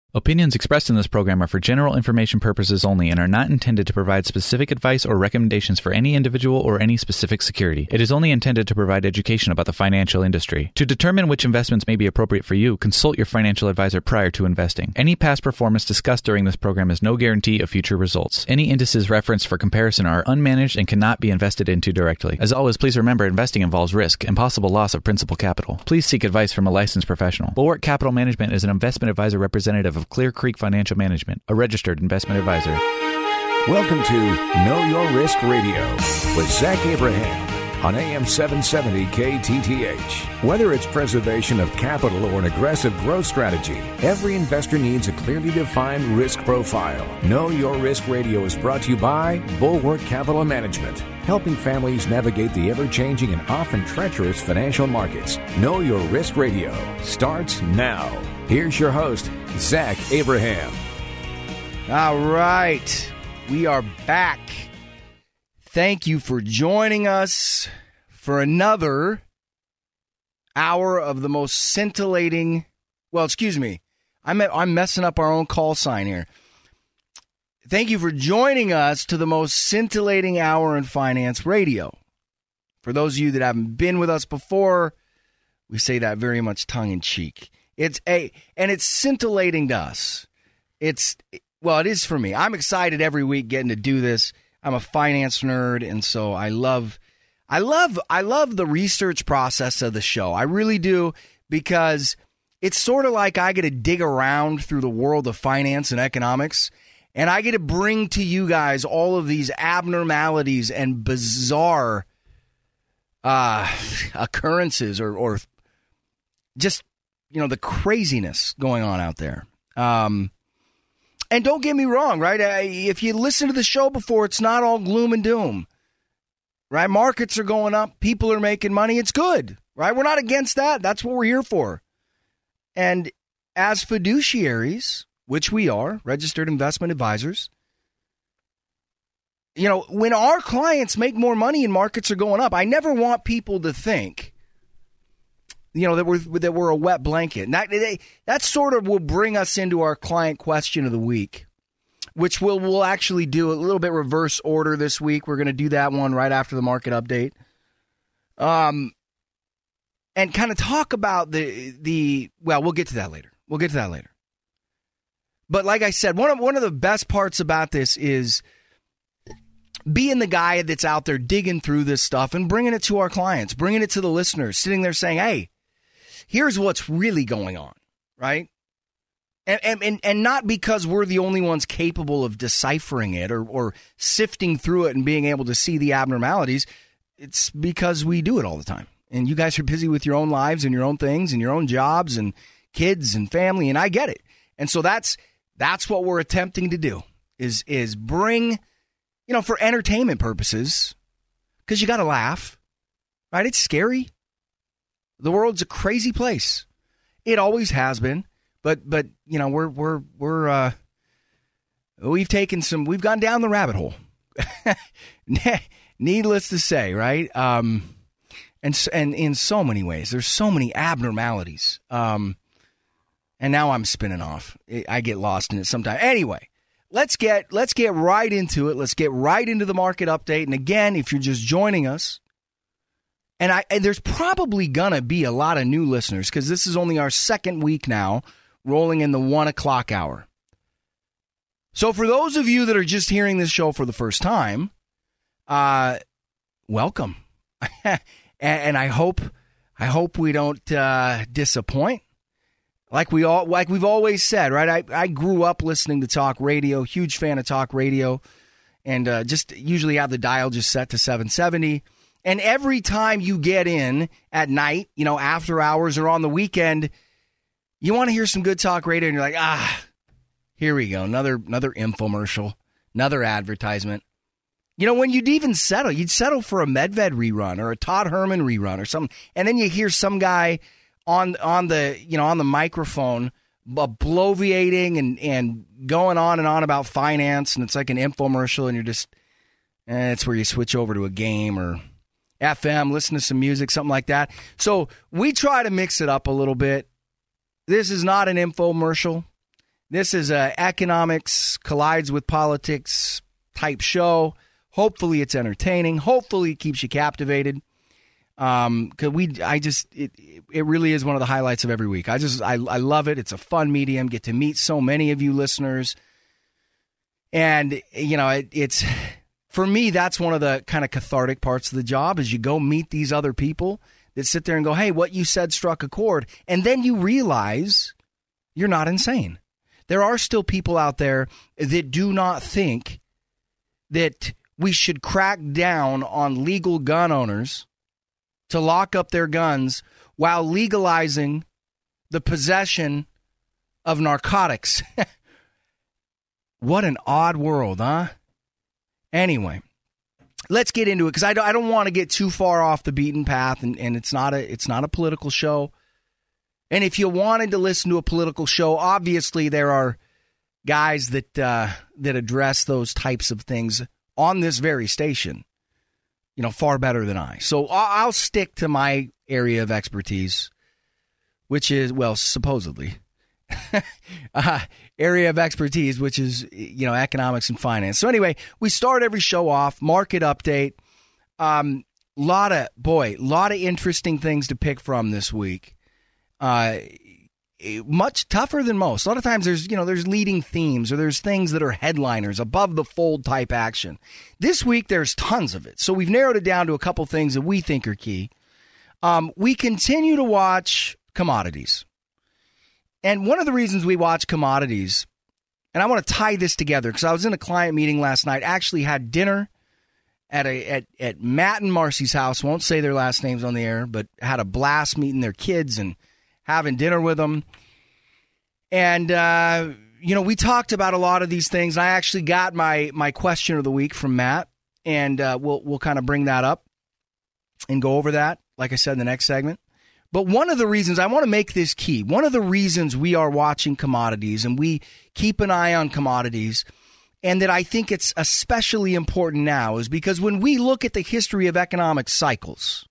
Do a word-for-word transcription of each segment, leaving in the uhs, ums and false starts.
Opinions expressed in this program are for general information purposes only and are not intended to provide specific advice or recommendations for any individual or any specific security. It is only intended to provide education about the financial industry. To determine which investments may be appropriate for you, consult your financial advisor prior to investing. Any past performance discussed during this program is no guarantee of future results. Any indices referenced for comparison are unmanaged and cannot be invested into directly. As always, please remember investing involves risk and possible loss of principal capital. Please seek advice from a licensed professional. Bulwark Capital Management is an investment advisor representative of Clear Creek Financial Management, a registered investment advisor. Welcome to Know Your Risk Radio with Zach Abraham on A M seven seventy K T T H. Whether it's preservation of capital or an aggressive growth strategy, every investor needs a clearly defined risk profile. Know Your Risk Radio is brought to you by Bulwark Capital Management, helping families navigate the ever-changing and often treacherous financial markets. Know Your Risk Radio starts now. Here's your host, Zach Abraham. All right, we are back. Thank you for joining us for another hour of the most scintillating, well, excuse me, I'm, I'm messing up our own call sign here. Thank you for joining us to the most scintillating hour in finance radio. For those of you that haven't been with us before, we say that very much tongue-in-cheek. It's a, and it's scintillating to us. It's, well, it is for me. I'm excited every week getting to do this. I'm a finance nerd, and so I love, I love, I love the research process of the show. I really do, because it's sort of like I get to dig around through the world of finance and economics, and I get to bring to you guys all of these abnormalities and bizarre uh, occurrences, or, or just, you know, the craziness going on out there. Um, and don't get me wrong, right? I, if you listen to the show before, it's not all gloom and doom, right? Markets are going up. People are making money. It's good, right? We're not against that. That's what we're here for. And as fiduciaries, which we are, registered investment advisors, you know, when our clients make more money and markets are going up, I never want people to think, you know, that we're that we're a wet blanket. And that, they, that sort of will bring us into our client question of the week, which we'll, we'll actually do a little bit reverse order this week. We're going to do that one right after the market update. Um, and kind of talk about the, the well, we'll get to that later. We'll get to that later. But like I said, one of, one of the best parts about this is being the guy that's out there digging through this stuff and bringing it to our clients, bringing it to the listeners, sitting there saying, hey, here's what's really going on, right? And, and and and not because we're the only ones capable of deciphering it or, or sifting through it and being able to see the abnormalities. It's because we do it all the time. And you guys are busy with your own lives and your own things and your own jobs and kids and family, and I get it. And so that's that's what we're attempting to do, is is bring, you know, for entertainment purposes, because you got to laugh, right? It's scary. The world's a crazy place. It always has been, but but you know we're we're we're uh, we've taken some, we've gone down the rabbit hole. Needless to say, right? Um, and and in so many ways, there's so many abnormalities. Um, and now I'm spinning off. I get lost in it sometimes. Anyway. Let's get let's get right into it. Let's get right into the market update. And again, if you're just joining us, and I and there's probably gonna be a lot of new listeners because this is only our second week now, rolling in the one o'clock hour. So for those of you that are just hearing this show for the first time, uh, welcome, and, and I hope I hope we don't uh, disappoint. Like we all, like we've always said, right? I, I grew up listening to talk radio, huge fan of talk radio, and uh, just usually have the dial just set to seven seventy. And every time you get in at night, you know, after hours or on the weekend, you want to hear some good talk radio, and you're like, ah, here we go, another another infomercial, another advertisement. You know, when you'd even settle, you'd settle for a Medved rerun or a Todd Herman rerun or something, and then you hear some guy on on the you know on the microphone bloviating and and going on and on about finance, and it's like an infomercial, and you're just eh, it's where you switch over to a game or F M, listen to some music, something like that. So we try to mix it up a little bit. This is not an infomercial. This is a economics collides with politics type show. Hopefully it's entertaining. Hopefully it keeps you captivated. Um, cause we, I just, it, it really is one of the highlights of every week. I just, I, I love it. It's a fun medium. Get to meet so many of you listeners. And, you know, it, it's, for me, that's one of the kind of cathartic parts of the job is you go meet these other people that sit there and go, hey, what you said struck a chord. And then you realize you're not insane. There are still people out there that do not think that we should crack down on legal gun owners to lock up their guns while legalizing the possession of narcotics. What an odd world, huh? Anyway, let's get into it because I don't, I don't want to get too far off the beaten path, and, and it's not a it's not a political show. And if you wanted to listen to a political show, obviously there are guys that uh, that address those types of things on this very station, you know, far better than I. So I'll stick to my area of expertise, which is, well, supposedly, uh, area of expertise, which is, you know, economics and finance. So anyway, we start every show off, market update. Um, lot of, boy, lot of interesting things to pick from this week. Uh, much tougher than most. A lot of times there's, you know, there's leading themes or there's things that are headliners, above the fold type action. This week there's tons of it. So we've narrowed it down to a couple things that we think are key. Um, we continue to watch commodities. And one of the reasons we watch commodities, and I want to tie this together because I was in a client meeting last night, actually had dinner at a at, at Matt and Marcy's house. Won't say their last names on the air, but had a blast meeting their kids and having dinner with them. And, uh, you know, we talked about a lot of these things. I actually got my my question of the week from Matt, and uh, we'll we'll kind of bring that up and go over that, like I said, in the next segment. But one of the reasons, I want to make this key, one of the reasons we are watching commodities and we keep an eye on commodities, and that I think it's especially important now, is because when we look at the history of economic cycles,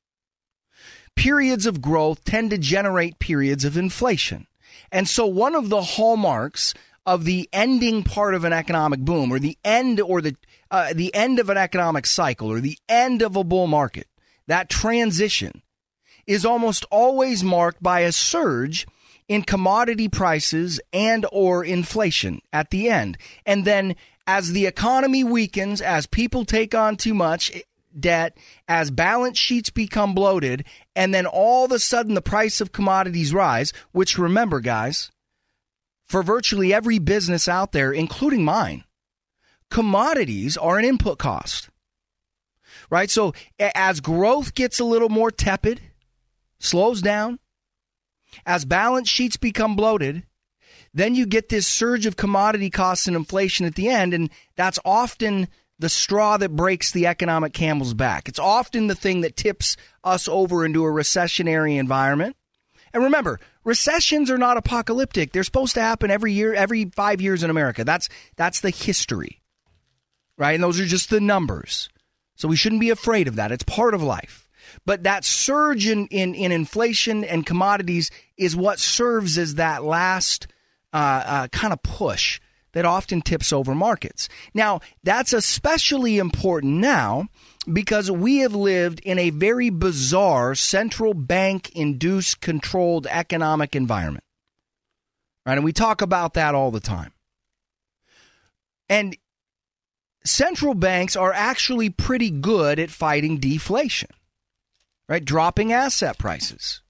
periods of growth tend to generate periods of inflation. And so one of the hallmarks of the ending part of an economic boom, or the end or the uh, the end of an economic cycle, or the end of a bull market, that transition is almost always marked by a surge in commodity prices and or inflation at the end. And then as the economy weakens, as people take on too much debt, as balance sheets become bloated, and then all of a sudden the price of commodities rise, which, remember, guys, for virtually every business out there, including mine, commodities are an input cost, right? So as growth gets a little more tepid, slows down, as balance sheets become bloated, then you get this surge of commodity costs and inflation at the end, and that's often the straw that breaks the economic camel's back. It's often the thing that tips us over into a recessionary environment. And remember, recessions are not apocalyptic. They're supposed to happen every year, every five years in America. That's that's the history, right? And those are just the numbers. So we shouldn't be afraid of that. It's part of life. But that surge in, in, in inflation and commodities is what serves as that last uh, uh, kind of push that often tips over markets. Now, that's especially important now because we have lived in a very bizarre central bank-induced controlled economic environment. Right? And we talk about that all the time. And central banks are actually pretty good at fighting deflation. Right, dropping asset prices.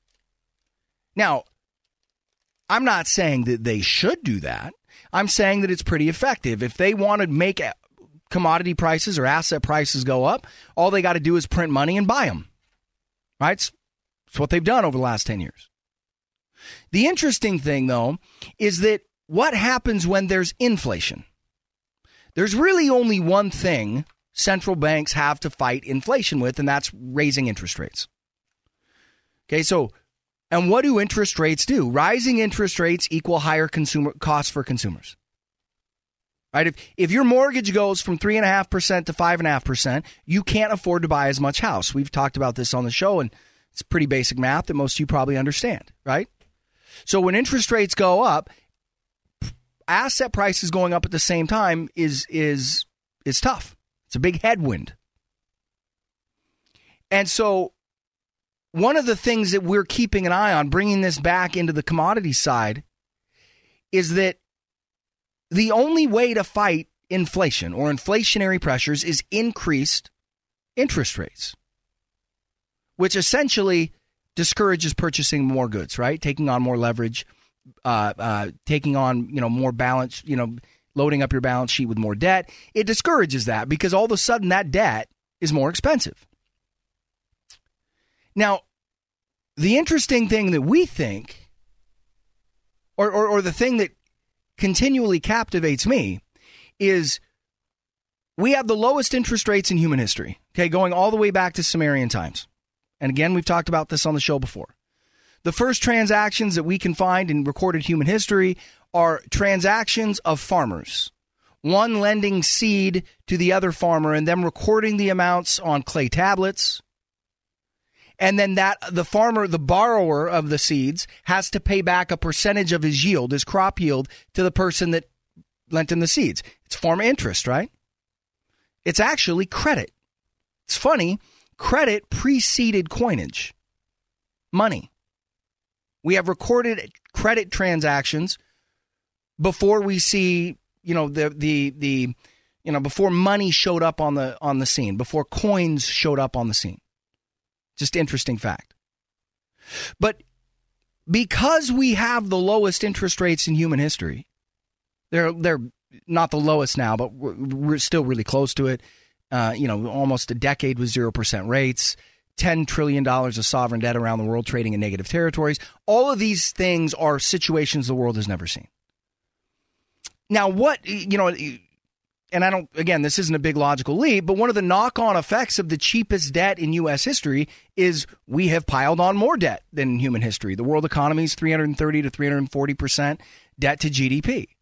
Now, I'm not saying that they should do that. I'm saying that it's pretty effective. If they want to make commodity prices or asset prices go up, all they got to do is print money and buy them. Right? It's, it's what they've done over the last ten years. The interesting thing, though, is that what happens when there's inflation? There's really only one thing central banks have to fight inflation with, and that's raising interest rates. Okay, so, and what do interest rates do? Rising interest rates equal higher consumer costs for consumers. Right? If if your mortgage goes from three and a half percent to five and a half percent, you can't afford to buy as much house. We've talked about this on the show, and it's pretty basic math that most of you probably understand, right? So when interest rates go up, asset prices going up at the same time is is is tough. It's a big headwind. And so one of the things that we're keeping an eye on, bringing this back into the commodity side, is that the only way to fight inflation or inflationary pressures is increased interest rates, which essentially discourages purchasing more goods, right? Taking on more leverage, uh, uh, taking on, you know, more balance, you know, loading up your balance sheet with more debt. It discourages that because all of a sudden that debt is more expensive. Now, the interesting thing that we think, or, or, or the thing that continually captivates me, is we have the lowest interest rates in human history, okay, going all the way back to Sumerian times. And again, we've talked about this on the show before. The first transactions that we can find in recorded human history are transactions of farmers, one lending seed to the other farmer and them recording the amounts on clay tablets. And then that the farmer, the borrower of the seeds, has to pay back a percentage of his yield, his crop yield, to the person that lent him the seeds. It's a form of interest, right? It's actually credit. It's funny. Credit preceded coinage, money. We have recorded credit transactions before we see, you know, the the the, you know, before money showed up on the on the scene, before coins showed up on the scene. Just interesting fact. But because we have the lowest interest rates in human history, they're they're not the lowest now, but we're, we're still really close to it. Uh, you know, almost a decade with zero percent rates, ten trillion dollars of sovereign debt around the world trading in negative territories. All of these things are situations the world has never seen. Now, what, you know, and I don't, again, this isn't a big logical leap, but one of the knock-on effects of the cheapest debt in U S history is we have piled on more debt than in human history. The world economy is three hundred thirty to three hundred forty percent debt to G D P.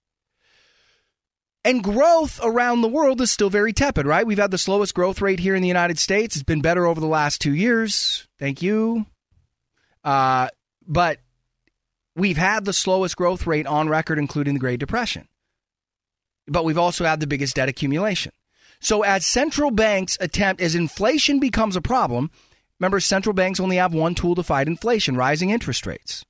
And growth around the world is still very tepid, right? We've had the slowest growth rate here in the United States. It's been better over the last two years. Thank you. Uh, but we've had the slowest growth rate on record, including the Great Depression. But we've also had the biggest debt accumulation. So as central banks attempt, as inflation becomes a problem, remember, central banks only have one tool to fight inflation, rising interest rates.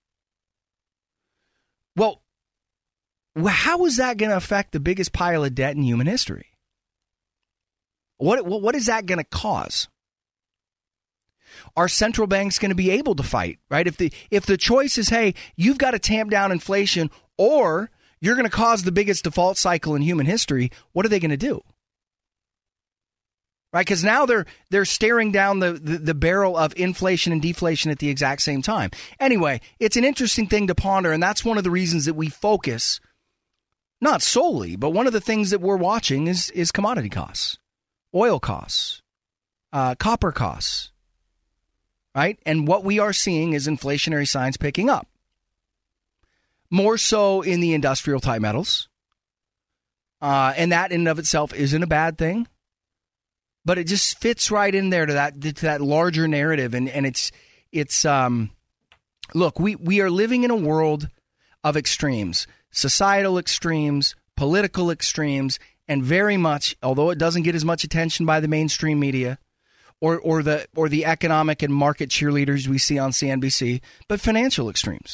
Well, how is that going to affect the biggest pile of debt in human history? What, what, what is that going to cause? Are central banks going to be able to fight, right? If the if the choice is, hey, you've got to tamp down inflation or you're going to cause the biggest default cycle in human history, what are they going to do? Right? Because now they're they're staring down the, the, the barrel of inflation and deflation at the exact same time. Anyway, it's an interesting thing to ponder, and that's one of the reasons that we focus. Not solely, but one of the things that we're watching is is commodity costs, oil costs, uh, copper costs, right? And what we are seeing is inflationary signs picking up. More so in the industrial type metals. Uh, and that in and of itself isn't a bad thing. But it just fits right in there to that to that larger narrative. And, and it's, it's um, look, we, we are living in a world of extremes. Societal extremes, political extremes, and very much, although it doesn't get as much attention by the mainstream media or or the or the economic and market cheerleaders we see on C N B C, but financial extremes.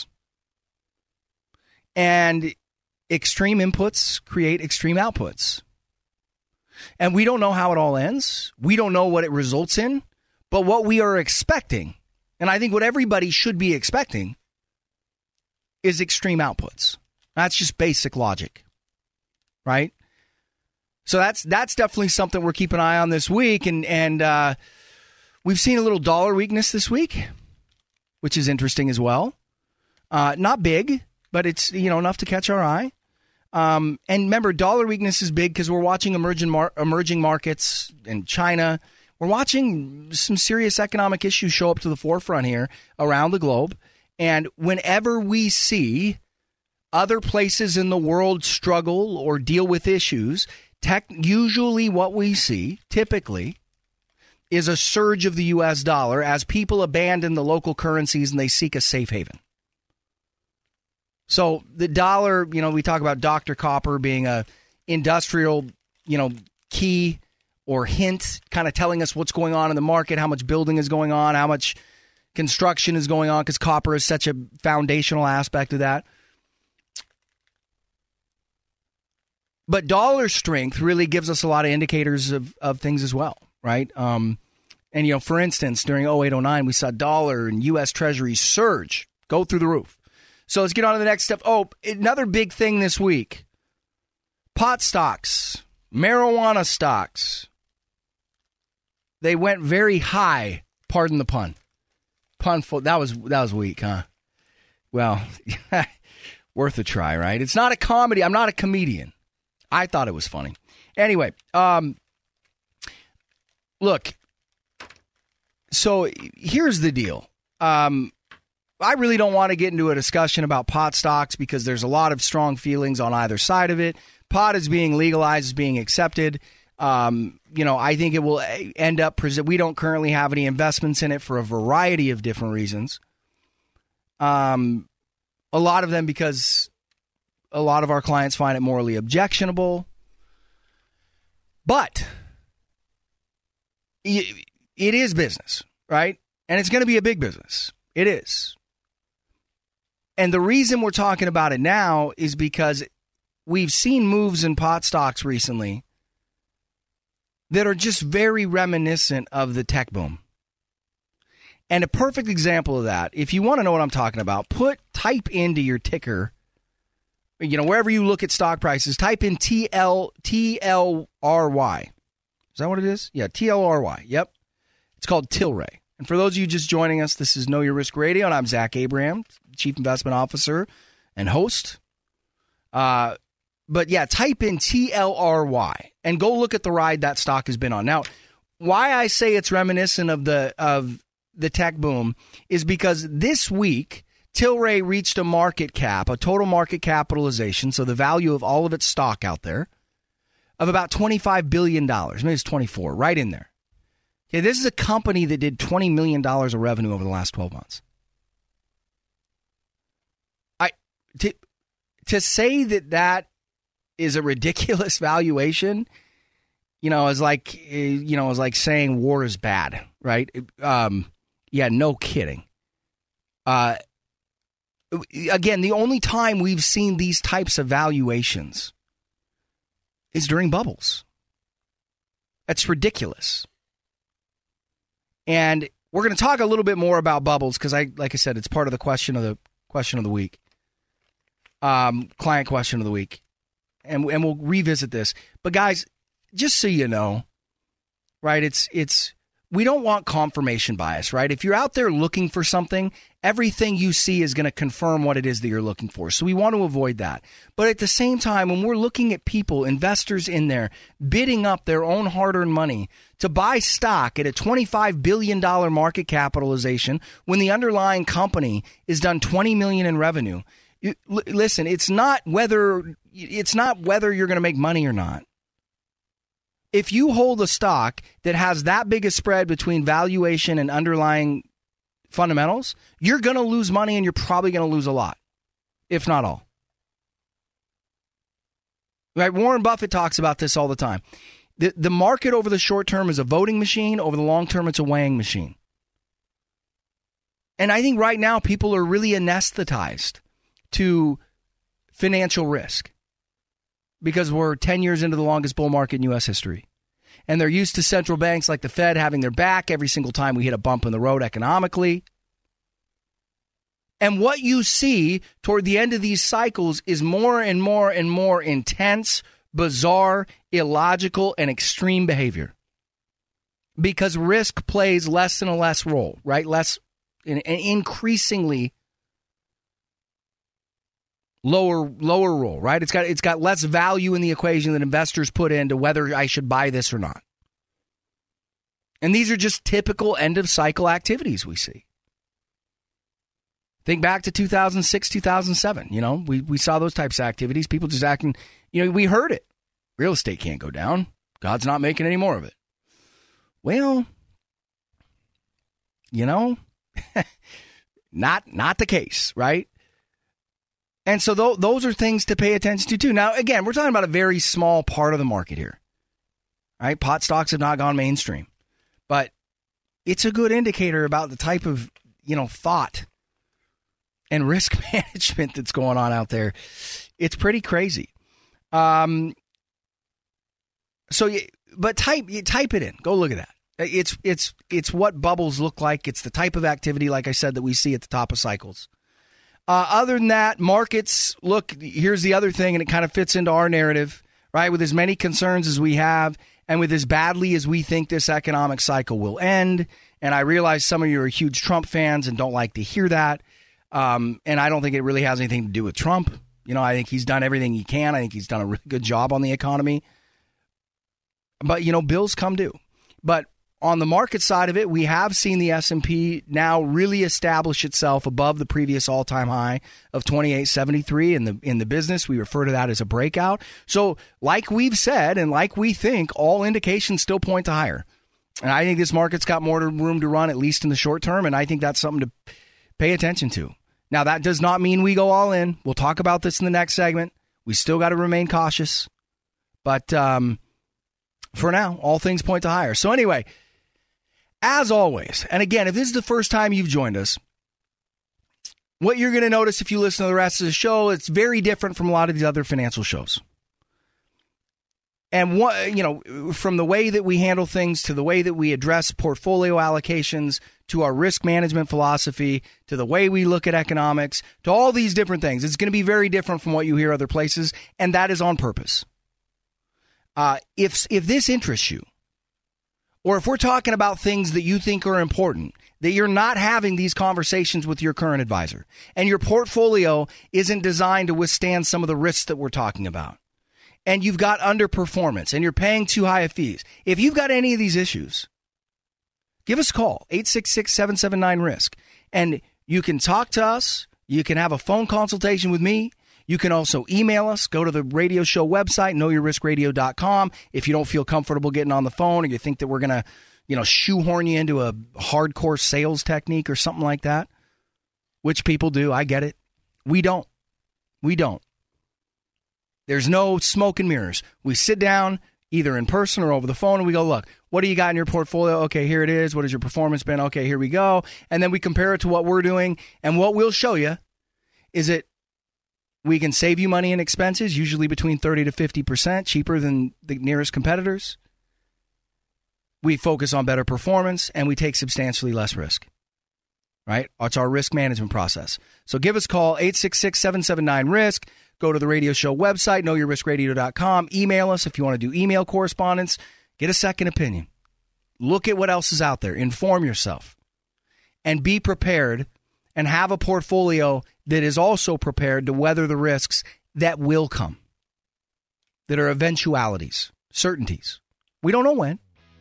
And extreme inputs create extreme outputs. And we don't know how it all ends. We don't know what it results in, but what we are expecting, and I think what everybody should be expecting, is extreme outputs. That's just basic logic, right? So that's that's definitely something we're keeping an eye on this week. And, and uh, we've seen a little dollar weakness this week, which is interesting as well. Uh, not big, but it's, you know, enough to catch our eye. Um, and remember, dollar weakness is big because we're watching emerging, mar- emerging markets in China. We're watching some serious economic issues show up to the forefront here around the globe. And whenever we see other places in the world struggle or deal with issues, tech, usually what we see, typically, is a surge of the U S dollar as people abandon the local currencies and they seek a safe haven. So the dollar, you know, we talk about Doctor Copper being a industrial, you know, key or hint, kind of telling us what's going on in the market, how much building is going on, how much construction is going on, because copper is such a foundational aspect of that. But dollar strength really gives us a lot of indicators of, of things as well, right? Um, and, you know, for instance, during oh eight oh nine, we saw dollar and U S Treasuries surge, go through the roof. So let's get on to the next step. Oh, another big thing this week. Pot stocks, marijuana stocks. They went very high. Pardon the pun. Pun full. That was, that was weak, huh? Well, worth a try, right? It's not a comedy. I'm not a comedian. I thought it was funny. Anyway, um, look, so here's the deal. Um, I really don't want to get into a discussion about pot stocks because there's a lot of strong feelings on either side of it. Pot is being legalized, is being accepted. Um, you know, I think it will end up, pres- we don't currently have any investments in it for a variety of different reasons. Um, a lot of them because a lot of our clients find it morally objectionable. But it is business, right? And it's going to be a big business. It is. And the reason we're talking about it now is because we've seen moves in pot stocks recently that are just very reminiscent of the tech boom. And a perfect example of that, if you want to know what I'm talking about, put type into your ticker, you know, wherever you look at stock prices, type in T L T L R Y. Is that what it is? Yeah, T L R Y. Yep. It's called Tilray. And for those of you just joining us, this is Know Your Risk Radio, and I'm Zach Abraham, Chief Investment Officer and host. Uh, but yeah, type in T L R Y and go look at the ride that stock has been on. Now, why I say it's reminiscent of the of the tech boom is because this week, Tilray reached a market cap, a total market capitalization, so the value of all of its stock out there, of about twenty-five billion dollars. Maybe it's twenty-four, right in there. Okay, this is a company that did twenty million dollars of revenue over the last twelve months. I to, to say that that is a ridiculous valuation, you know, is like you know, is like saying war is bad, right? Um, yeah, no kidding. Uh, again, the only time we've seen these types of valuations is during bubbles. That's ridiculous. And we're going to talk a little bit more about bubbles because, I, like I said, it's part of the question of the question of the week, um, client question of the week, and and we'll revisit this. But guys, just so you know, right? It's it's we don't want confirmation bias, right? If you're out there looking for something, everything you see is going to confirm what it is that you're looking for. So we want to avoid that. But at the same time, when we're looking at people, investors in there, bidding up their own hard-earned money to buy stock at a twenty-five billion dollars market capitalization when the underlying company is done twenty million dollars in revenue, you, l- listen, it's not whether it's not whether you're going to make money or not. If you hold a stock that has that big a spread between valuation and underlying fundamentals, you're going to lose money and you're probably going to lose a lot, if not all. Right? Warren Buffett talks about this all the time. The, the market over the short term is a voting machine. Over the long term, it's a weighing machine. And I think right now people are really anesthetized to financial risk because we're ten years into the longest bull market in U S history. And they're used to central banks like the Fed having their back every single time we hit a bump in the road economically. And what you see toward the end of these cycles is more and more and more intense, bizarre, illogical, and extreme behavior. Because risk plays less and a less role, right? Less, an increasingly lower lower role, right? It's got it's got less value in the equation that investors put into whether I should buy this or not. And these are just typical end of cycle activities we see. Think back to two thousand six, two thousand seven. You know, we, we saw those types of activities. People just acting, you know, we heard it. Real estate can't go down. God's not making any more of it. Well, you know, not not the case, right? And so th- those are things to pay attention to, too. Now, again, we're talking about a very small part of the market here. Right? Pot stocks have not gone mainstream. But it's a good indicator about the type of, you know, thought and risk management that's going on out there. It's pretty crazy. Um. So, you, but type you type it in. Go look at that. It's it's it's what bubbles look like. It's the type of activity, like I said, that we see at the top of cycles. Uh, other than that, markets, look, here's the other thing, and it kind of fits into our narrative, right? With as many concerns as we have, and with as badly as we think this economic cycle will end, and I realize some of you are huge Trump fans and don't like to hear that, um, and I don't think it really has anything to do with Trump. You know, I think he's done everything he can. I think he's done a really good job on the economy. But, you know, bills come due. But on the market side of it, we have seen the S and P now really establish itself above the previous all-time high of twenty-eight seventy-three. In the in the business, we refer to that as a breakout. So like we've said and like we think, all indications still point to higher. And I think this market's got more room to run, at least in the short term, and I think that's something to pay attention to. Now, that does not mean we go all in. We'll talk about this in the next segment. We still got to remain cautious. But um, for now, all things point to higher. So anyway, as always, and again, if this is the first time you've joined us, what you're going to notice if you listen to the rest of the show, it's very different from a lot of these other financial shows. And what, you know, from the way that we handle things to the way that we address portfolio allocations to our risk management philosophy to the way we look at economics to all these different things, it's going to be very different from what you hear other places, and that is on purpose. Uh, if if this interests you, or if we're talking about things that you think are important, that you're not having these conversations with your current advisor, and your portfolio isn't designed to withstand some of the risks that we're talking about, and you've got underperformance, and you're paying too high of fees, if you've got any of these issues, give us a call, eight six six, seven seven nine, risk. And you can talk to us. You can have a phone consultation with me. You can also email us. Go to the radio show website, know your risk radio dot com. If you don't feel comfortable getting on the phone, or you think that we're going to, you know, shoehorn you into a hardcore sales technique or something like that, which people do. I get it. We don't. We don't. There's no smoke and mirrors. We sit down either in person or over the phone, and we go, look, what do you got in your portfolio? Okay, here it is. What has your performance been? Okay, here we go. And then we compare it to what we're doing. And what we'll show you is that we can save you money in expenses, usually between thirty to fifty percent, cheaper than the nearest competitors. We focus on better performance, and we take substantially less risk. Right? It's our risk management process. So give us a call, eight six six, seven seven nine, risk. Go to the radio show website, know your risk radio dot com. Email us if you want to do email correspondence. Get a second opinion. Look at what else is out there. Inform yourself. And be prepared and have a portfolio that is also prepared to weather the risks that will come, that are eventualities, certainties. We don't know when,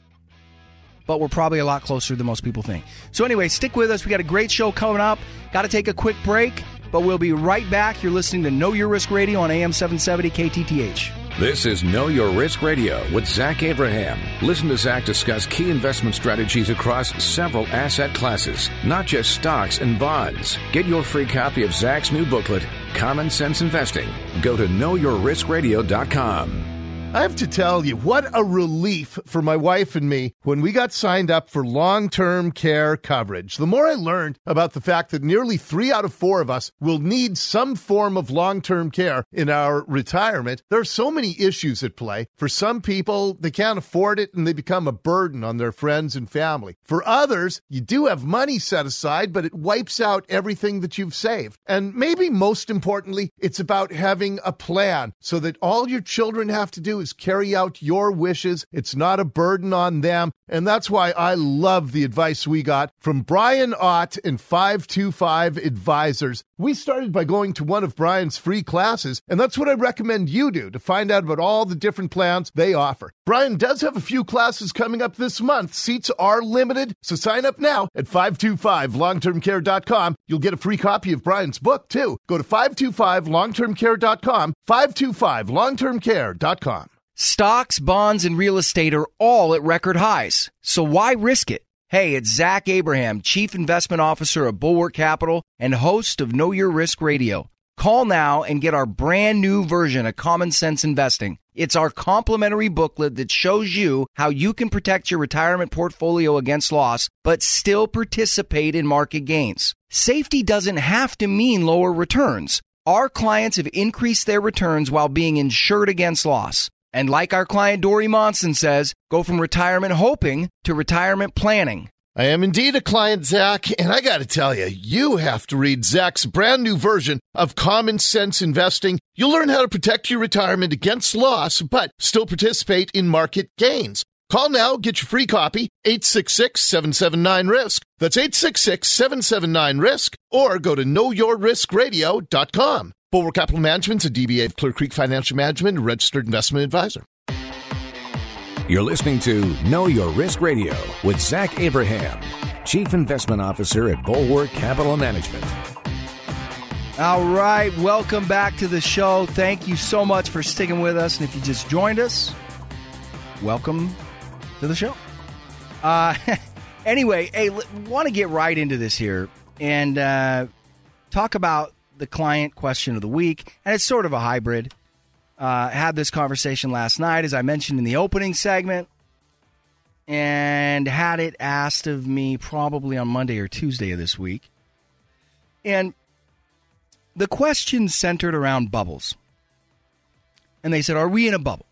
but we're probably a lot closer than most people think. So anyway, stick with us. We got a great show coming up. Got to take a quick break, but we'll be right back. You're listening to Know Your Risk Radio on A M seven seventy K T T H. This is Know Your Risk Radio with Zach Abraham. Listen to Zach discuss key investment strategies across several asset classes, not just stocks and bonds. Get your free copy of Zach's new booklet, Common Sense Investing. Go to know your risk radio dot com. I have to tell you, what a relief for my wife and me when we got signed up for long-term care coverage. The more I learned about the fact that nearly three out of four of us will need some form of long-term care in our retirement, there are so many issues at play. For some people, they can't afford it and they become a burden on their friends and family. For others, you do have money set aside, but it wipes out everything that you've saved. And maybe most importantly, it's about having a plan so that all your children have to do is carry out your wishes. It's not a burden on them. And that's why I love the advice we got from Brian Ott and five two five Advisors. We started by going to one of Brian's free classes, and that's what I recommend you do to find out about all the different plans they offer. Brian does have a few classes coming up this month. Seats are limited, so sign up now at five two five long term care dot com. You'll get a free copy of Brian's book, too. Go to five two five long term care dot com, five two five long term care dot com. Stocks, bonds, and real estate are all at record highs. So why risk it? Hey, it's Zach Abraham, Chief Investment Officer of Bulwark Capital and host of Know Your Risk Radio. Call now and get our brand new version of Common Sense Investing. It's our complimentary booklet that shows you how you can protect your retirement portfolio against loss, but still participate in market gains. Safety doesn't have to mean lower returns. Our clients have increased their returns while being insured against loss. And like our client Dory Monson says, go from retirement hoping to retirement planning. I am indeed a client, Zach, and I got to tell you, you have to read Zach's brand new version of Common Sense Investing. You'll learn how to protect your retirement against loss, but still participate in market gains. Call now, get your free copy, eight six six, seven seven nine, risk. That's eight six six, seven seven nine, risk, or go to know your risk radio dot com. Bulwark Capital Management's a D B A of Clear Creek Financial Management, a registered investment advisor. You're listening to Know Your Risk Radio with Zach Abraham, Chief Investment Officer at Bulwark Capital Management. All right, welcome back to the show. Thank you so much for sticking with us. And if you just joined us, welcome to the show. Uh, anyway, hey, want to get right into this here and uh, talk about the client question of the week. And it's sort of a hybrid. Uh, had this conversation last night, as I mentioned in the opening segment, and had it asked of me probably on Monday or Tuesday of this week. And the question centered around bubbles. And they said, are we in a bubble?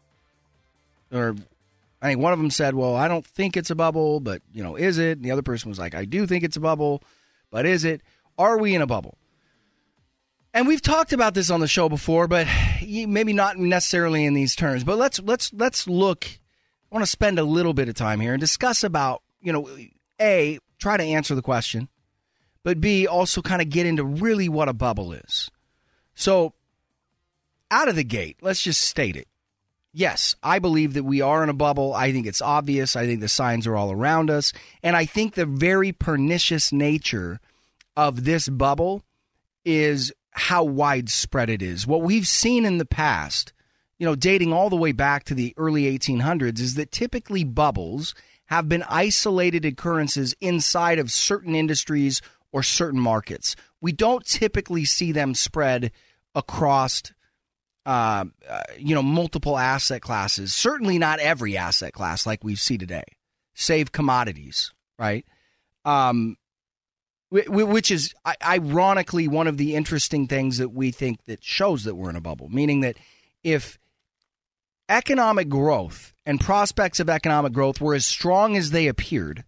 Or I think one of them said, well, I don't think it's a bubble, but, you know, is it? And the other person was like, I do think it's a bubble, but is it? Are we in a bubble? And we've talked about this on the show before, but maybe not necessarily in these terms. But let's let's let's look. I want to spend a little bit of time here and discuss about, you know, A, try to answer the question, but B, also kind of get into really what a bubble is. So out of the gate, let's just state it. Yes, I believe that we are in a bubble. I think it's obvious. I think the signs are all around us. And I think the very pernicious nature of this bubble is how widespread it is. What we've seen in the past, you know, dating all the way back to the early eighteen hundreds, is that typically bubbles have been isolated occurrences inside of certain industries or certain markets. We don't typically see them spread across, uh, uh, you know, multiple asset classes. Certainly not every asset class like we see today, save commodities, right? Um, Which is, ironically, one of the interesting things that we think that shows that we're in a bubble, meaning that if economic growth and prospects of economic growth were as strong as they appeared,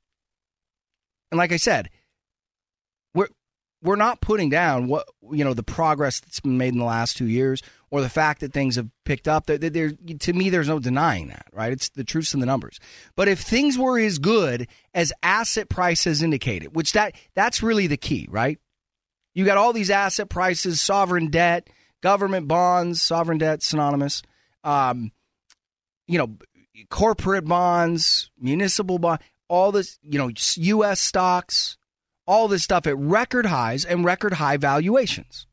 and like I said, we're we're not putting down what you know the progress that's been made in the last two years or the fact that things have picked up. There, there, to me, there's no denying that, right? It's the truth's in the numbers. But if things were as good as asset prices indicated, which that that's really the key, right? You got all these asset prices, sovereign debt, government bonds, sovereign debt synonymous, um, you know, corporate bonds, municipal bonds, all this, you know, U S stocks, all this stuff at record highs and record high valuations.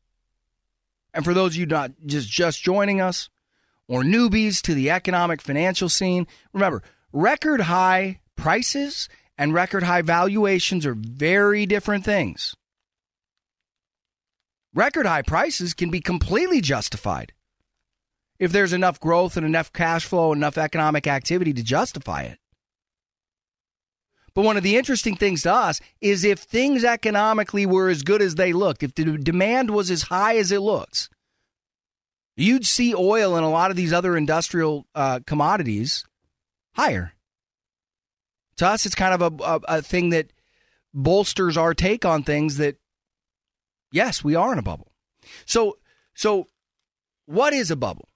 And for those of you not just, just joining us or newbies to the economic financial scene, remember, record high prices and record high valuations are very different things. Record high prices can be completely justified if there's enough growth and enough cash flow, enough economic activity to justify it. But one of the interesting things to us is if things economically were as good as they looked, if the demand was as high as it looks, you'd see oil and a lot of these other industrial uh, commodities higher. To us, it's kind of a, a, a thing that bolsters our take on things that, yes, we are in a bubble. So, so what is a bubble?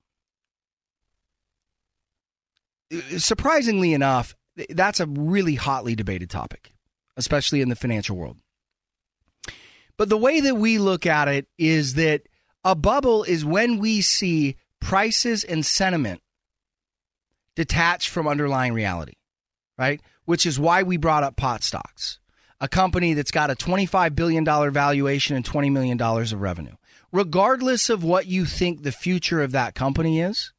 Surprisingly enough, that's a really hotly debated topic, especially in the financial world. But the way that we look at it is that a bubble is when we see prices and sentiment detached from underlying reality, right? Which is why we brought up pot stocks, a company that's got a twenty-five billion dollars valuation and twenty million dollars of revenue. Regardless of what you think the future of that company is,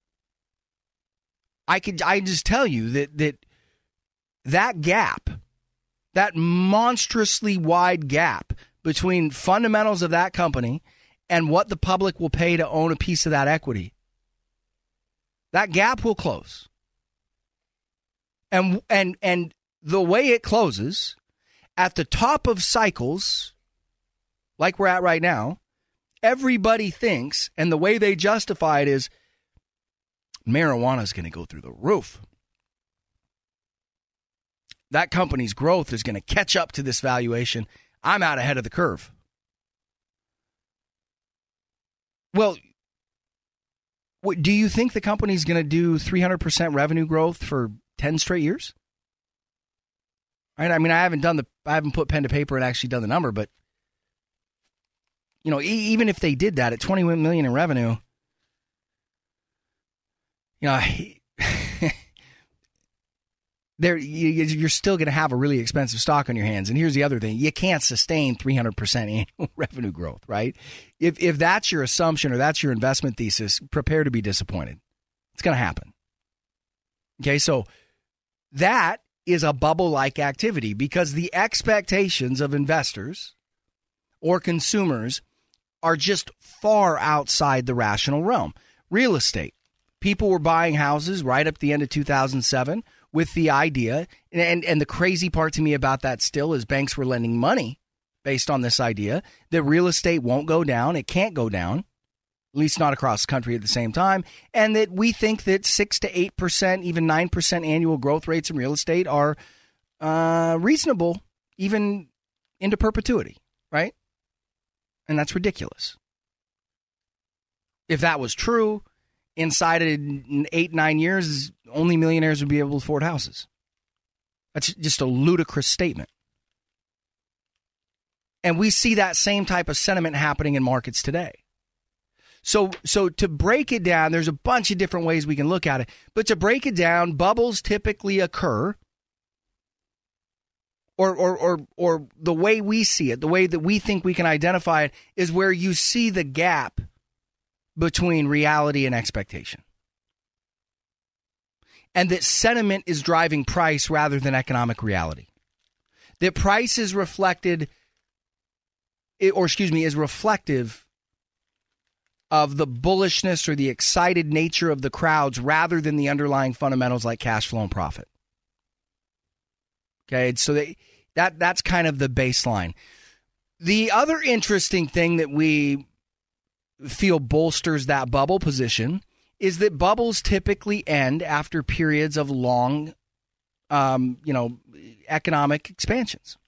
I could I just tell you that that that gap, that monstrously wide gap between fundamentals of that company and what the public will pay to own a piece of that equity, that gap will close. And and and the way it closes, at the top of cycles, like we're at right now, everybody thinks, and the way they justify it is, marijuana is going to go through the roof. That company's growth is going to catch up to this valuation. I'm out ahead of the curve. Well, what, do you think the company's going to do three hundred percent revenue growth for ten straight years? Right? I mean, I haven't done the, I haven't put pen to paper and actually done the number, but you know, e- even if they did that at twenty-one million in revenue, you know, there you, you're still going to have a really expensive stock on your hands. And here's the other thing: you can't sustain three hundred percent annual revenue growth, right? If if that's your assumption or that's your investment thesis, prepare to be disappointed. It's going to happen. Okay, so that is a bubble-like activity because the expectations of investors or consumers are just far outside the rational realm. Real estate. People were buying houses right up the end of two thousand seven with the idea, and, and the crazy part to me about that still is banks were lending money based on this idea that real estate won't go down. It can't go down, at least not across the country at the same time, and that we think that six to eight percent, even nine percent annual growth rates in real estate are uh, reasonable, even into perpetuity, right? And that's ridiculous. If that was true, inside of eight, nine years, only millionaires would be able to afford houses. That's just a ludicrous statement. And we see that same type of sentiment happening in markets today. So, so to break it down, there's a bunch of different ways we can look at it. But to break it down, bubbles typically occur, or, or, or, or the way we see it, the way that we think we can identify it, is where you see the gap between reality and expectation. And that sentiment is driving price rather than economic reality. That price is reflected, or excuse me, is reflective of the bullishness or the excited nature of the crowds rather than the underlying fundamentals like cash flow and profit. Okay, so they, that that's kind of the baseline. The other interesting thing that we feel bolsters that bubble position is that bubbles typically end after periods of long, um, you know, economic expansions.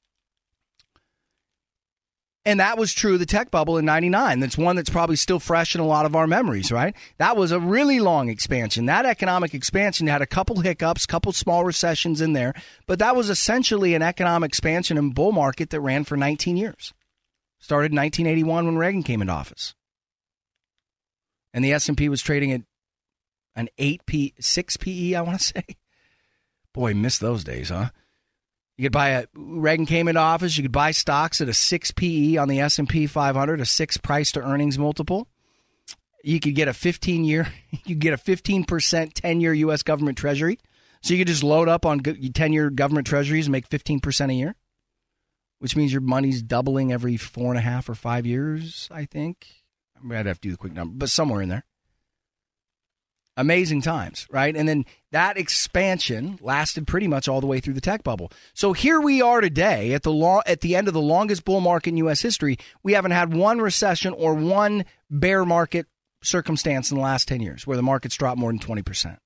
And that was true of the tech bubble in ninety-nine. That's one that's probably still fresh in a lot of our memories, right? That was a really long expansion. That economic expansion had a couple hiccups, couple small recessions in there, but that was essentially an economic expansion and bull market that ran for nineteen years. Started in nineteen eighty-one when Reagan came into office. And the S and P was trading at an eight P, six P E, I want to say. Boy, miss those days, huh? You could buy a, Reagan came into office, you could buy stocks at a six P E on the S and P five hundred, a six price to earnings multiple. You could get a fifteen year, you could get a fifteen percent ten-year U S government treasury. So you could just load up on ten-year government treasuries and make fifteen percent a year, which means your money's doubling every four and a half or five years, I think. I'd have to do the quick number, but somewhere in there. Amazing times, right? And then that expansion lasted pretty much all the way through the tech bubble. So here we are today at the lo- at the end of the longest bull market in U S history. We haven't had one recession or one bear market circumstance in the last ten years where the market's dropped more than twenty percent.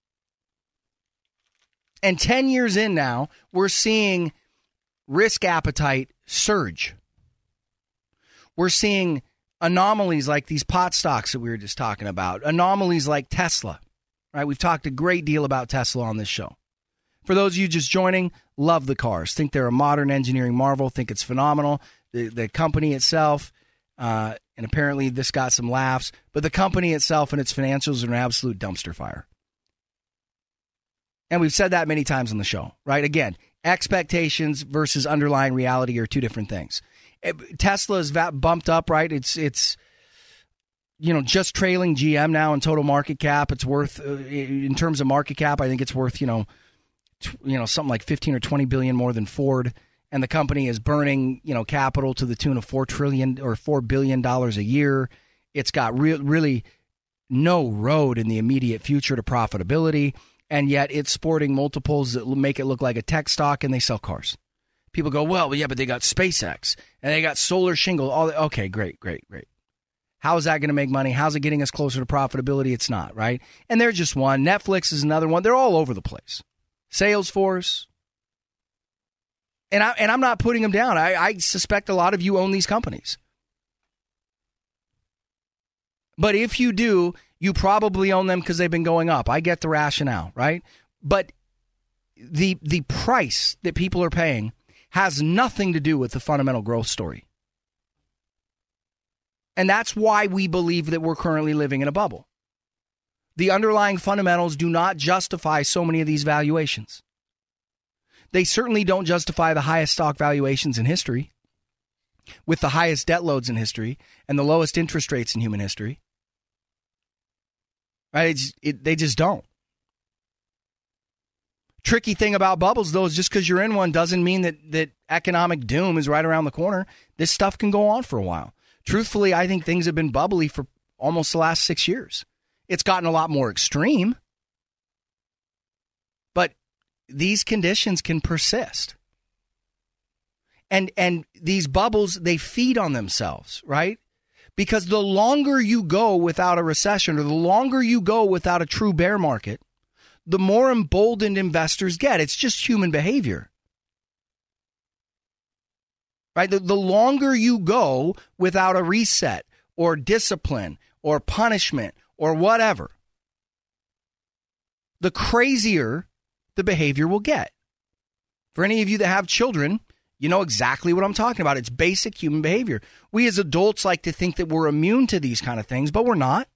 And ten years in now, we're seeing risk appetite surge. We're seeing anomalies like these pot stocks that we were just talking about, anomalies like Tesla, right? We've talked a great deal about Tesla on this show. For those of you just joining, love the cars, think they're a modern engineering marvel, think it's phenomenal. The, the company itself, uh, and apparently this got some laughs, but the company itself and its financials are an absolute dumpster fire. And we've said that many times on the show, right? Again, expectations versus underlying reality are two different things. Tesla is bumped up, right? It's, it's you know, just trailing G M now in total market cap. It's worth, uh, in terms of market cap, I think it's worth, you know, t- you know, something like fifteen or twenty billion more than Ford. and the company is burning, you know, capital to the tune of four trillion dollars or four billion dollars a year. It's got re- really no road in the immediate future to profitability, and yet it's sporting multiples that make it look like a tech stock, and they sell cars. People go, well, yeah, but they got SpaceX, and they got solar shingle. All the, okay, great, great, great. How is that going to make money? How's it getting us closer to profitability? It's not, right? And they're just one. Netflix is another one. They're all over the place. Salesforce. And, I, and I'm not putting them down. I, I suspect a lot of you own these companies. But if you do, you probably own them because they've been going up. I get the rationale, right? But the the price that people are paying has nothing to do with the fundamental growth story. And that's why we believe that we're currently living in a bubble. The underlying fundamentals do not justify so many of these valuations. They certainly don't justify the highest stock valuations in history, with the highest debt loads in history and the lowest interest rates in human history. Right? It's, it, they just don't. Tricky thing about bubbles, though, is just because you're in one doesn't mean that, that economic doom is right around the corner. This stuff can go on for a while. Truthfully, I think things have been bubbly for almost the last six years. It's gotten a lot more extreme, but these conditions can persist. And and these bubbles, they feed on themselves, right? Because the longer you go without a recession or the longer you go without a true bear market, the more emboldened investors get. It's just human behavior. Right? The, the longer you go without a reset or discipline or punishment or whatever, the crazier the behavior will get. For any of you that have children, you know exactly what I'm talking about. It's basic human behavior. We as adults like to think that we're immune to these kind of things, but we're not.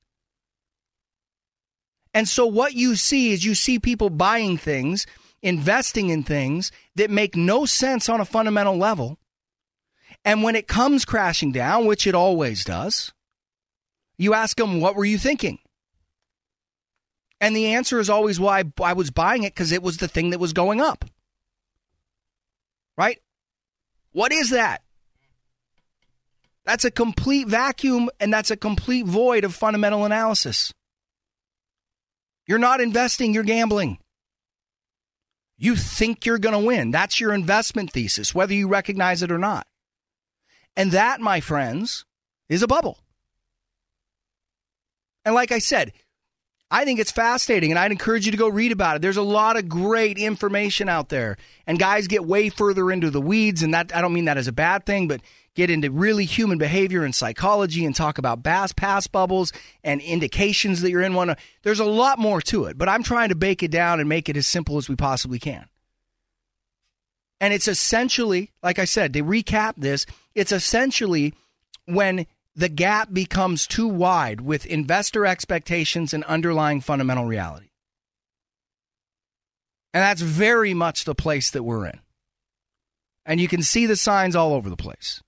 And so what you see is you see people buying things, investing in things that make no sense on a fundamental level. And when it comes crashing down, which it always does, you ask them, what were you thinking? And the answer is always, well, I, I was buying it because it was the thing that was going up. Right? What is that? That's a complete vacuum, and that's a complete void of fundamental analysis. You're not investing, you're gambling. You think you're going to win. That's your investment thesis, whether you recognize it or not. And that, my friends, is a bubble. And like I said, I think it's fascinating, and I'd encourage you to go read about it. There's a lot of great information out there, and guys get way further into the weeds, and that I don't mean that as a bad thing, but get into really human behavior and psychology and talk about past bubbles and indications that you're in one. There's a lot more to it, but I'm trying to bake it down and make it as simple as we possibly can. And it's essentially, like I said, to recap this, it's essentially when the gap becomes too wide with investor expectations and underlying fundamental reality. And that's very much the place that we're in. And you can see the signs all over the place.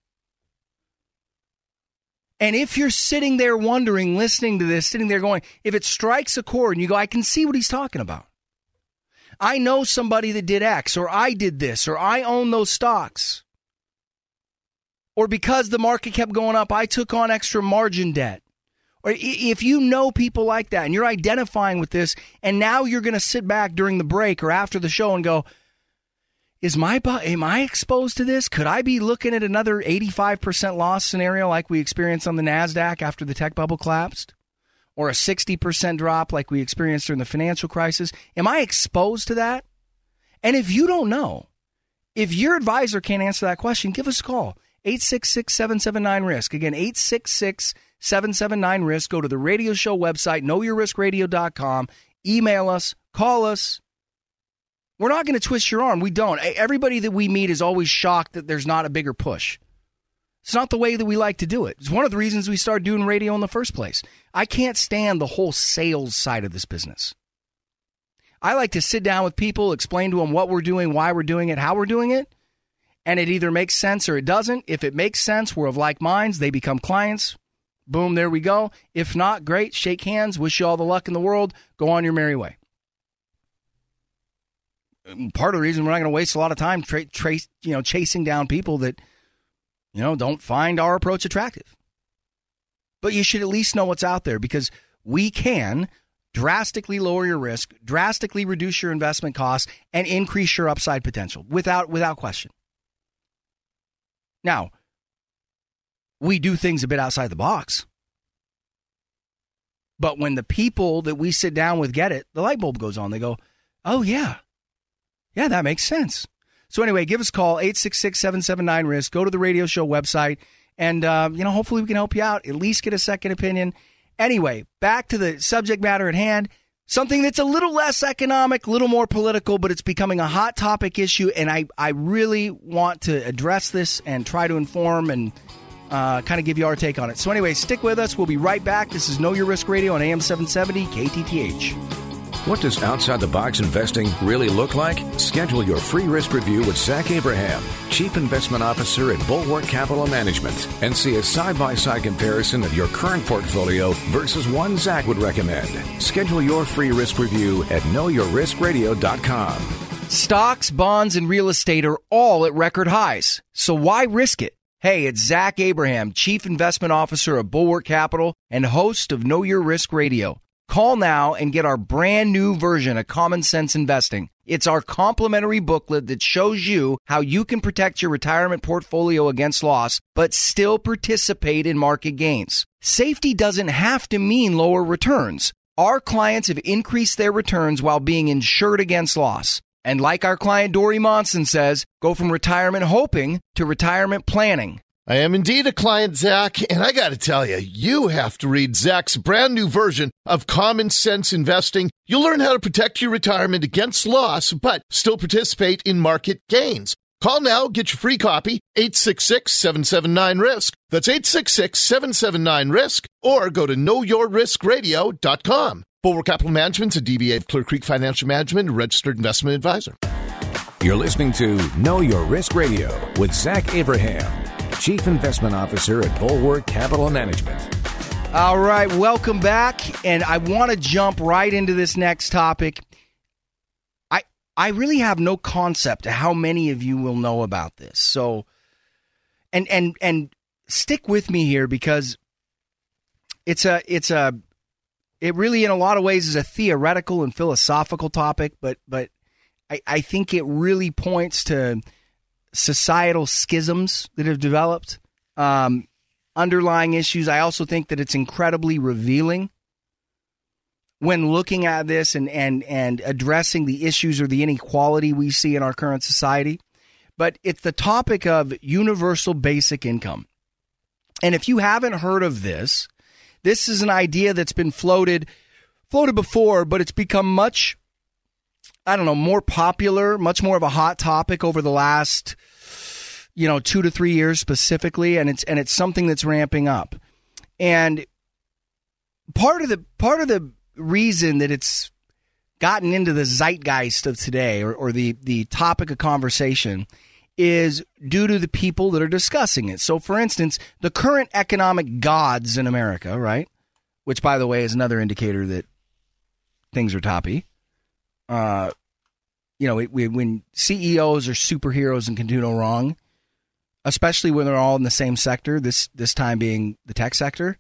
And if you're sitting there wondering, listening to this, sitting there going, if it strikes a chord and you go, I can see what he's talking about. I know somebody that did X, or I did this, or I own those stocks. Or because the market kept going up, I took on extra margin debt. Or if you know people like that and you're identifying with this, and now you're going to sit back during the break or after the show and go, Is my am I exposed to this? Could I be looking at another eighty-five percent loss scenario like we experienced on the NASDAQ after the tech bubble collapsed? Or a sixty percent drop like we experienced during the financial crisis? Am I exposed to that? And if you don't know, if your advisor can't answer that question, give us a call. eight six six, seven seven nine, risk. Again, eight six six, seven seven nine, risk. Go to the radio show website, know your risk radio dot com. Email us. Call us. We're not going to twist your arm. We don't. Everybody that we meet is always shocked that there's not a bigger push. It's not the way that we like to do it. It's one of the reasons we started doing radio in the first place. I can't stand the whole sales side of this business. I like to sit down with people, explain to them what we're doing, why we're doing it, how we're doing it, and it either makes sense or it doesn't. If it makes sense, we're of like minds. They become clients. Boom, there we go. If not, great. Shake hands. Wish you all the luck in the world. Go on your merry way. part of the reason we're not going to waste a lot of time tra- trace, you know, chasing down people that, you know, don't find our approach attractive. But you should at least know what's out there, because we can drastically lower your risk, drastically reduce your investment costs, and increase your upside potential without without question. Now, we do things a bit outside the box. But when the people that we sit down with get it, the light bulb goes on. They go, oh, yeah. Yeah, that makes sense. So anyway, give us a call, eight six six, seven seven nine, risk. Go to the radio show website, and, uh, you know, hopefully we can help you out, at least get a second opinion. Anyway, back to the subject matter at hand, something that's a little less economic, a little more political, but it's becoming a hot topic issue, and I, I really want to address this and try to inform and uh, kind of give you our take on it. So anyway, stick with us. We'll be right back. This is Know Your Risk Radio on A M seven seventy K T T H. What does outside-the-box investing really look like? Schedule your free risk review with Zach Abraham, Chief Investment Officer at Bulwark Capital Management, and see a side-by-side comparison of your current portfolio versus one Zach would recommend. Schedule your free risk review at know your risk radio dot com. Stocks, bonds, and real estate are all at record highs, so why risk it? Hey, it's Zach Abraham, Chief Investment Officer of Bulwark Capital and host of Know Your Risk Radio. Call now and get our brand new version of Common Sense Investing. It's our complimentary booklet that shows you how you can protect your retirement portfolio against loss, but still participate in market gains. Safety doesn't have to mean lower returns. Our clients have increased their returns while being insured against loss. And like our client Dory Monson says, go from retirement hoping to retirement planning. I am indeed a client, Zach, and I got to tell you, you have to read Zach's brand new version of Common Sense Investing. You'll learn how to protect your retirement against loss, but still participate in market gains. Call now, get your free copy, eight six six, seven seven nine, risk. That's eight six six, seven seven nine, risk, or go to know your risk radio dot com. Bulwark Capital Management's a D B A of Clear Creek Financial Management, a registered investment advisor. You're listening to Know Your Risk Radio with Zach Abraham, Chief Investment Officer at Bulwark Capital Management. All right, welcome back, and I want to jump right into this next topic. I I really have no concept of how many of you will know about this. So, and and and stick with me here, because it's a it's a it really in a lot of ways is a theoretical and philosophical topic, but but I, I think it really points to societal schisms that have developed, um, underlying issues. I also think that it's incredibly revealing when looking at this and, and, and addressing the issues or the inequality we see in our current society. But it's the topic of universal basic income. And if you haven't heard of this, this is an idea that's been floated, floated before, but it's become much I don't know, more popular, much more of a hot topic over the last, you know, two to three years specifically, and it's and it's something that's ramping up. And part of the part of the reason that it's gotten into the zeitgeist of today, or, or the the topic of conversation, is due to the people that are discussing it. So, for instance, the current economic gods in America, right? Which, by the way, is another indicator that things are toppy. Uh, you know, we, we, when C E Os are superheroes and can do no wrong, especially when they're all in the same sector, this this time being the tech sector,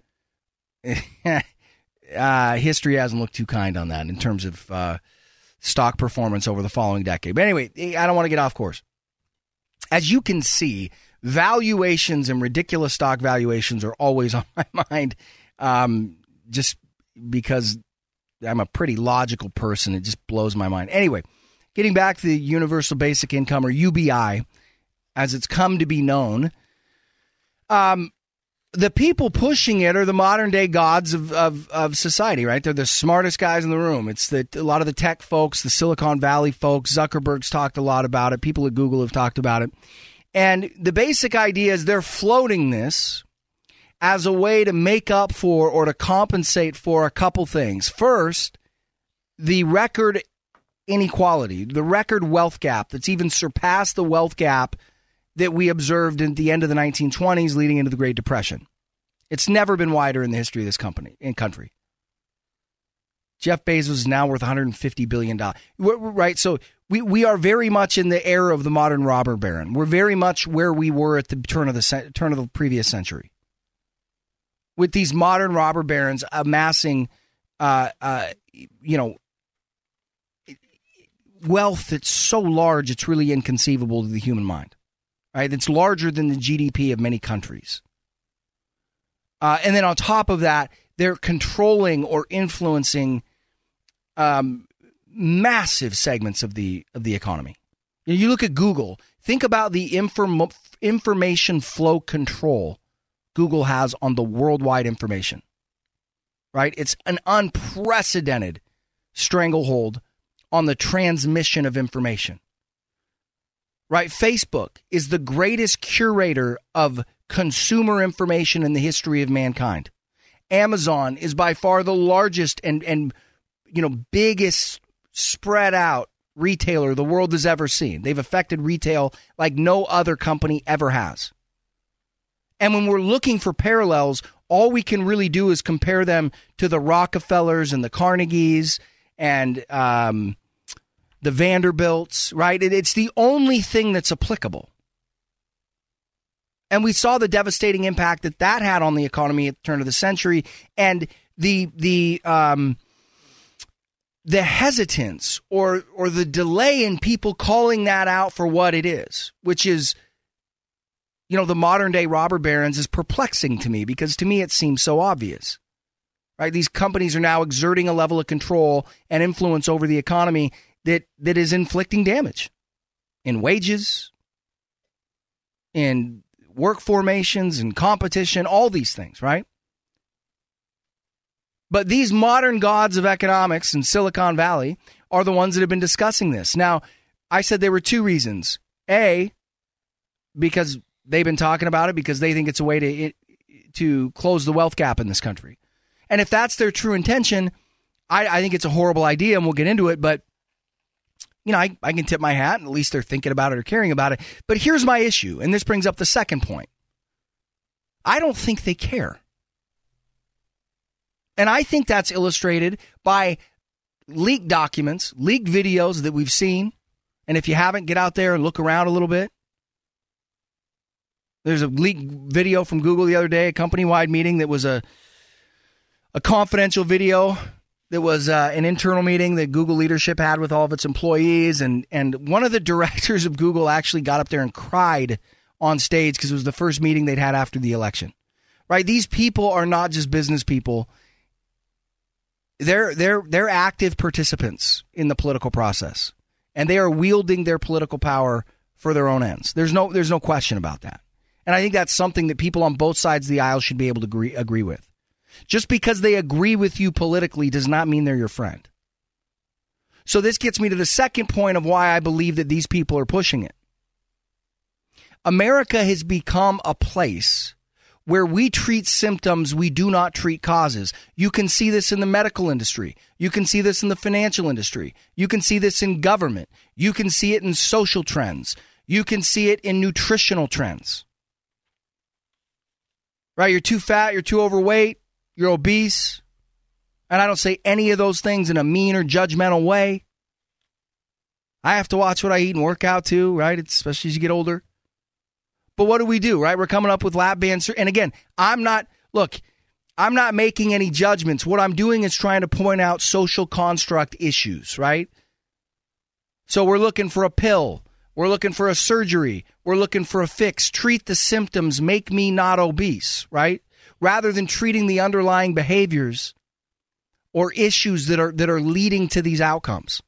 uh, history hasn't looked too kind on that in terms of uh, stock performance over the following decade. But anyway, I don't want to get off course. As you can see, valuations and ridiculous stock valuations are always on my mind, um, just because I'm a pretty logical person. It just blows my mind. Anyway, getting back to the Universal Basic Income, or U B I, as it's come to be known, um, the people pushing it are the modern-day gods of, of, of society, right? They're the smartest guys in the room. It's the, a lot of the tech folks, the Silicon Valley folks. Zuckerberg's talked a lot about it. People at Google have talked about it. And the basic idea is they're floating this as a way to make up for or to compensate for a couple things. First, the record inequality, the record wealth gap that's even surpassed the wealth gap that we observed at the end of the nineteen twenties leading into the Great Depression. It's never been wider in the history of this company in country. Jeff Bezos is now worth one hundred fifty billion dollars. Right? So We we are very much in the era of the modern robber baron. We're very much where we were at the turn of the turn of the previous century, with these modern robber barons amassing, uh, uh, you know, wealth that's so large it's really inconceivable to the human mind. Right? It's larger than the G D P of many countries. Uh, and then on top of that, they're controlling or influencing um, massive segments of the of the economy. You know, you look at Google. Think about the inform- information flow control Google has on the worldwide information. Right? It's an unprecedented stranglehold on the transmission of information. Right? Facebook is the greatest curator of consumer information in the history of mankind. Amazon is by far the largest and, and you know, biggest spread out retailer the world has ever seen. They've affected retail like no other company ever has. And when we're looking for parallels, all we can really do is compare them to the Rockefellers and the Carnegies and um, the Vanderbilts, right? It, it's the only thing that's applicable. And we saw the devastating impact that that had on the economy at the turn of the century, and the the um, the hesitance or or the delay in people calling that out for what it is, which is, you know, the modern day robber barons, is perplexing to me, because to me it seems so obvious. Right? These companies are now exerting a level of control and influence over the economy that that is inflicting damage in wages, in work formations and competition, all these things, right? But these modern gods of economics in Silicon Valley are the ones that have been discussing this. Now, I said there were two reasons. A, because they've been talking about it because they think it's a way to to close the wealth gap in this country. And if that's their true intention, I, I think it's a horrible idea, and we'll get into it. But, you know, I, I can tip my hat, and at least they're thinking about it or caring about it. But here's my issue, and this brings up the second point. I don't think they care. And I think that's illustrated by leaked documents, leaked videos that we've seen. And if you haven't, get out there and look around a little bit. There's a leaked video from Google the other day, a company-wide meeting that was a, a confidential video. There was uh, an internal meeting that Google leadership had with all of its employees, and and one of the directors of Google actually got up there and cried on stage because it was the first meeting they'd had after the election. Right? These people are not just business people. They're they're they're active participants in the political process, and they are wielding their political power for their own ends. There's no there's no question about that. And I think that's something that people on both sides of the aisle should be able to agree agree with. Just because they agree with you politically does not mean they're your friend. So this gets me to the second point of why I believe that these people are pushing it. America has become a place where we treat symptoms, we do not treat causes. You can see this in the medical industry. You can see this in the financial industry. You can see this in government. You can see it in social trends. You can see it in nutritional trends. Right? You're too fat, you're too overweight, you're obese. And I don't say any of those things in a mean or judgmental way. I have to watch what I eat and work out too, right? It's, especially as you get older. But what do we do, right? We're coming up with lap bands. And again, I'm not, look, I'm not making any judgments. What I'm doing is trying to point out social construct issues, right? So we're looking for a pill. We're looking for a surgery. We're looking for a fix. Treat the symptoms. Make me not obese, right? Rather than treating the underlying behaviors or issues that are that are leading to these outcomes.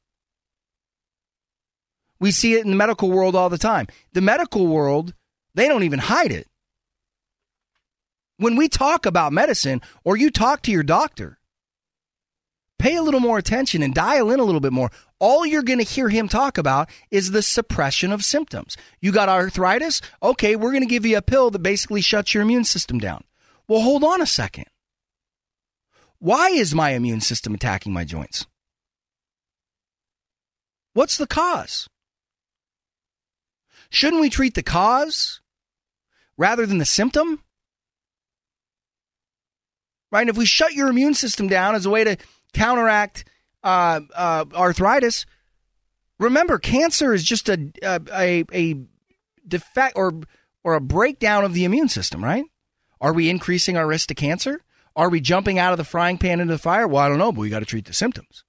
We see it in the medical world all the time. The medical world, they don't even hide it. When we talk about medicine, or you talk to your doctor, pay a little more attention and dial in a little bit more. All you're going to hear him talk about is the suppression of symptoms. You got arthritis? Okay, we're going to give you a pill that basically shuts your immune system down. Well, hold on a second. Why is my immune system attacking my joints? What's the cause? Shouldn't we treat the cause rather than the symptom? Right? And if we shut your immune system down as a way to counteract uh, uh, arthritis, Remember, cancer is just a a a, a defect or or a breakdown of the immune system, right? Are we increasing our risk to cancer? Are we jumping out of the frying pan into the fire? Well, I don't know, but we got to treat the symptoms.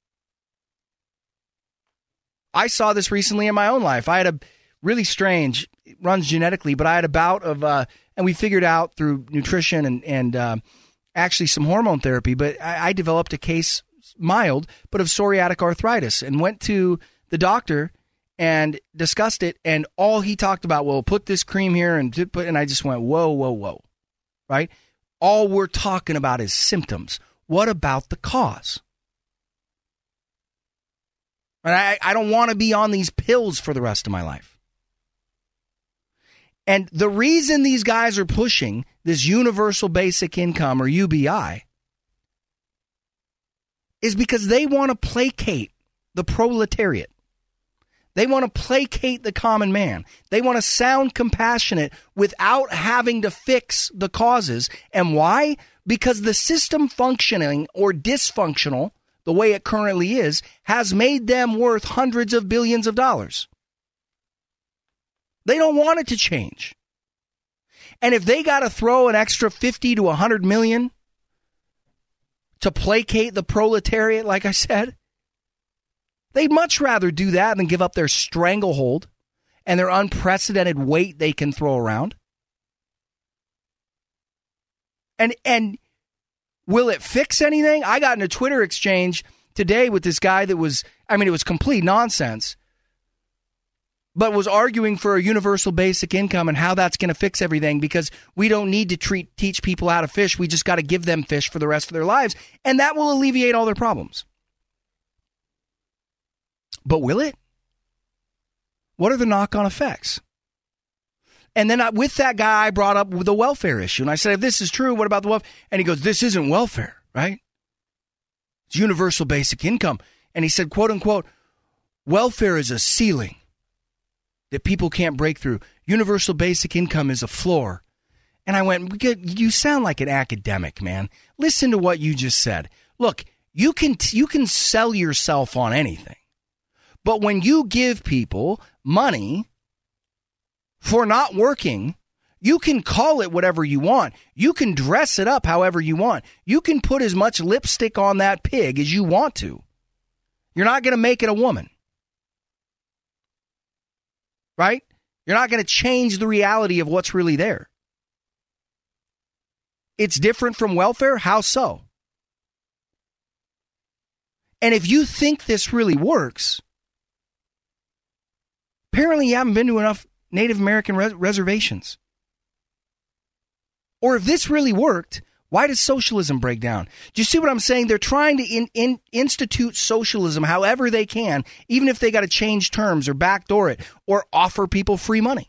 I saw this recently in my own life. I had a really strange, it runs genetically, but I had a bout of, uh, and we figured out through nutrition and, and uh, actually some hormone therapy, but I, I developed a case, mild, but of psoriatic arthritis, and went to the doctor and discussed it, and all he talked about, well, put this cream here, and put, and I just went, whoa, whoa, whoa, right? All we're talking about is symptoms. What about the cause? And I, I don't want to be on these pills for the rest of my life. And the reason these guys are pushing this universal basic income, or U B I, is because they want to placate the proletariat. They want to placate the common man. They want to sound compassionate without having to fix the causes. And why? Because the system functioning or dysfunctional, the way it currently is, has made them worth hundreds of billions of dollars. They don't want it to change. And if they got to throw an extra fifty to one hundred million to placate the proletariat, like I said, they'd much rather do that than give up their stranglehold and their unprecedented weight they can throw around. And and will it fix anything? I got in a Twitter exchange today with this guy that was, I mean, it was complete nonsense, but was arguing for a universal basic income and how that's going to fix everything, because we don't need to treat teach people how to fish. We just got to give them fish for the rest of their lives, and that will alleviate all their problems. But will it? What are the knock-on effects? And then I, with that guy, I brought up the welfare issue. And I said, if this is true, what about the welfare? And he goes, this isn't welfare, right? It's universal basic income. And he said, quote unquote, welfare is a ceiling that people can't break through. Universal basic income is a floor. And I went, you sound like an academic, man. Listen to what you just said. Look, you can you can sell yourself on anything. But when you give people money for not working, you can call it whatever you want. You can dress it up however you want. You can put as much lipstick on that pig as you want to. You're not going to make it a woman. Right? You're not going to change the reality of what's really there. It's different from welfare? How so? And if you think this really works, apparently you haven't been to enough Native American res- reservations. Or if this really worked, why does socialism break down? Do you see what I'm saying? They're trying to in, in, institute socialism however they can, even if they got to change terms or backdoor it or offer people free money.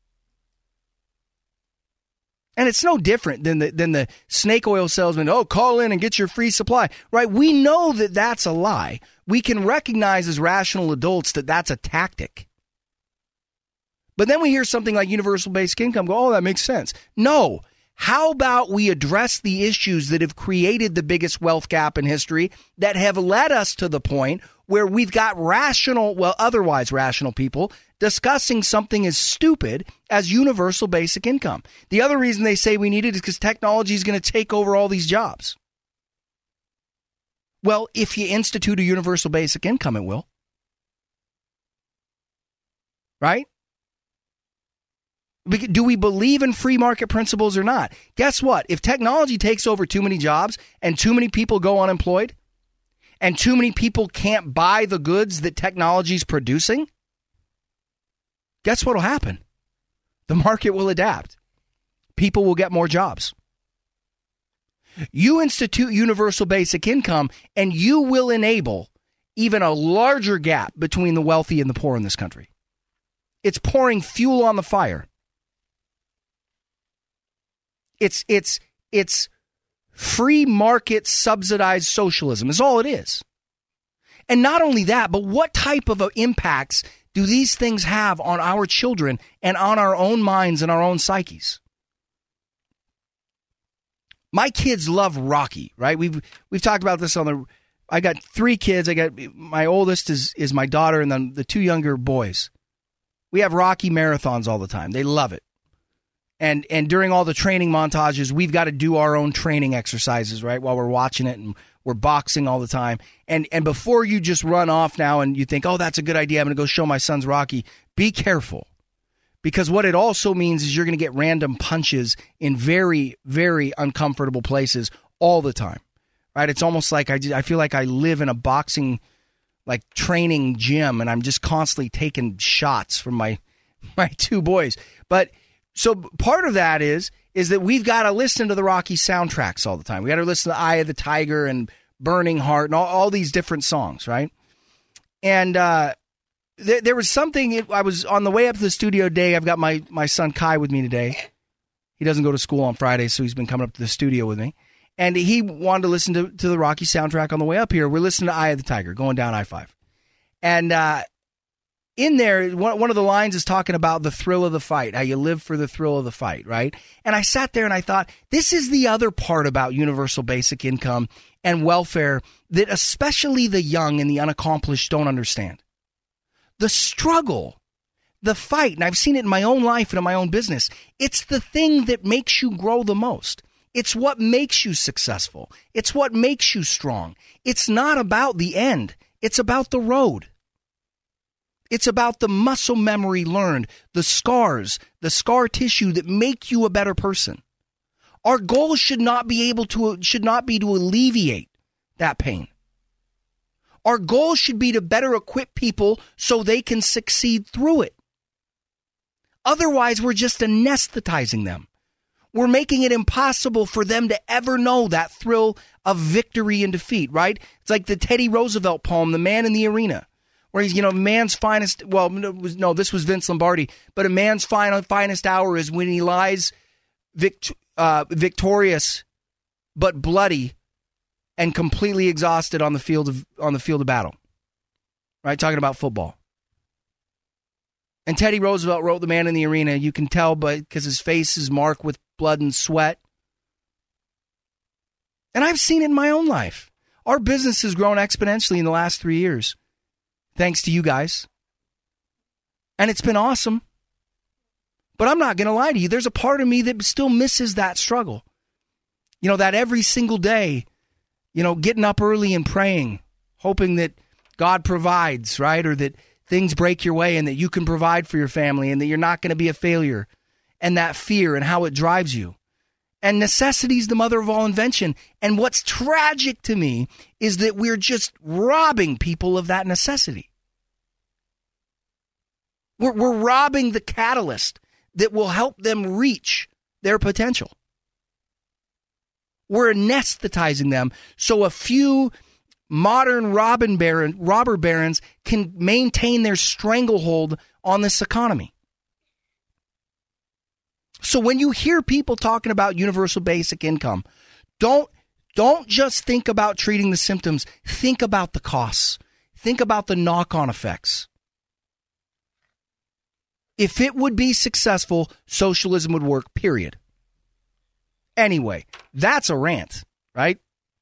And it's no different than the, than the snake oil salesman. Oh, call in and get your free supply. Right? We know that that's a lie. We can recognize as rational adults that that's a tactic. But then we hear something like universal basic income, go, oh, that makes sense. No. How about we address the issues that have created the biggest wealth gap in history, that have led us to the point where we've got rational, well, otherwise rational people discussing something as stupid as universal basic income. The other reason they say we need it is because technology is going to take over all these jobs. Well, if you institute a universal basic income, it will. Right? Do we believe in free market principles or not? Guess what? If technology takes over too many jobs and too many people go unemployed and too many people can't buy the goods that technology is producing, guess what will happen? The market will adapt. People will get more jobs. You institute universal basic income and you will enable even a larger gap between the wealthy and the poor in this country. It's pouring fuel on the fire. It's it's it's free market subsidized socialism is all it is. And not only that, but what type of impacts do these things have on our children and on our own minds and our own psyches? My kids love Rocky, right? We've we've talked about this on the I got three kids. I got my oldest is is my daughter, and then the two younger boys. We have Rocky marathons all the time. They love it. And and during all the training montages, we've got to do our own training exercises, right, while we're watching it, and we're boxing all the time. And and before you just run off now and you think, oh, that's a good idea, I'm going to go show my sons Rocky, be careful. Because what it also means is you're going to get random punches in very, very uncomfortable places all the time, right? It's almost like I, I feel like I live in a boxing, like, training gym, and I'm just constantly taking shots from my my two boys. But so part of that is is that we've got to listen to the Rocky soundtracks all the time. We got to listen to Eye of the Tiger and Burning Heart and all, all these different songs, right? And uh, th- there was something, I was on the way up to the studio today. I've got my, my son Kai with me today. He doesn't go to school on Friday, so he's been coming up to the studio with me. And he wanted to listen to, to the Rocky soundtrack on the way up here. We're listening to Eye of the Tiger, going down I five. And uh, in there, one, one of the lines is talking about the thrill of the fight, how you live for the thrill of the fight, right? And I sat there and I thought, this is the other part about universal basic income and welfare that especially the young and the unaccomplished don't understand. The struggle, the fight, and I've seen it in my own life and in my own business, it's the thing that makes you grow the most. It's what makes you successful. It's what makes you strong. It's not about the end. It's about the road. It's about the muscle memory learned, the scars, the scar tissue that make you a better person. Our goal should not be able to, should not be to alleviate that pain. Our goal should be to better equip people so they can succeed through it. Otherwise, we're just anesthetizing them. We're making it impossible for them to ever know that thrill of victory and defeat, right? It's like the Teddy Roosevelt poem, The Man in the Arena, where he's, you know, man's finest, well, no, this was Vince Lombardi, but a man's final, finest hour is when he lies vict, uh, victorious but bloody and completely exhausted on the field of on the field of battle, right? Talking about football. And Teddy Roosevelt wrote The Man in the Arena. You can tell, but because his face is marked with blood and sweat. And I've seen it in my own life. Our business has grown exponentially in the last three years, thanks to you guys. And it's been awesome. But I'm not going to lie to you. There's a part of me that still misses that struggle. You know, that every single day, you know, getting up early and praying, hoping that God provides, right? Or that things break your way and that you can provide for your family and that you're not going to be a failure. And that fear and how it drives you. And necessity is the mother of all invention. And what's tragic to me is that we're just robbing people of that necessity. We're, we're robbing the catalyst that will help them reach their potential. We're anesthetizing them so a few modern robin baron, robber barons can maintain their stranglehold on this economy. So when you hear people talking about universal basic income, don't don't just think about treating the symptoms. Think about the costs. Think about the knock-on effects. If it would be successful, socialism would work, period. Anyway, that's a rant, right?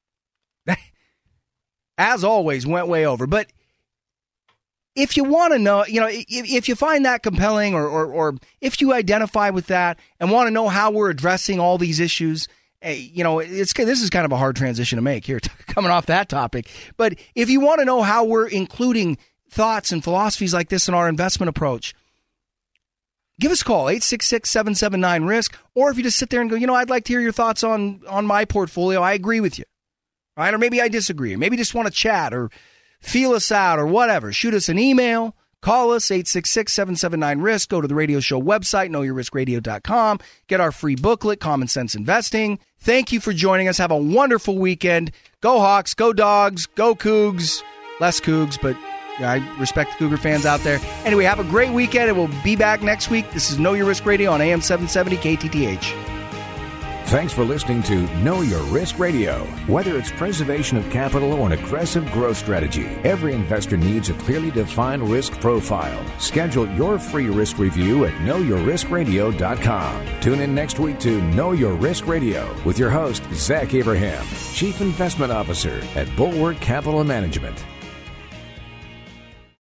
As always, went way over. But if you want to know, you know, if, if you find that compelling or, or, or if you identify with that and want to know how we're addressing all these issues, you know, it's this is kind of a hard transition to make here, coming off that topic. But if you want to know how we're including thoughts and philosophies like this in our investment approach, give us a call, eight six six, seven seven nine, risk. Or if you just sit there and go, you know, I'd like to hear your thoughts on, on my portfolio. I agree with you. Right? Or maybe I disagree. Maybe just want to chat or feel us out or whatever. Shoot us an email. Call us, eight six six, seven seven nine, risk. Go to the radio show website, know your risk radio dot com. Get our free booklet, Common Sense Investing. Thank you for joining us. Have a wonderful weekend. Go Hawks, go Dogs, go Cougs. Less Cougs, but yeah, I respect the Cougar fans out there. Anyway, have a great weekend, and we'll be back next week. This is Know Your Risk Radio on A M seven seventy K T T H. Thanks for listening to Know Your Risk Radio. Whether it's preservation of capital or an aggressive growth strategy, every investor needs a clearly defined risk profile. Schedule your free risk review at know your risk radio dot com. Tune in next week to Know Your Risk Radio with your host, Zach Abraham, Chief Investment Officer at Bulwark Capital Management.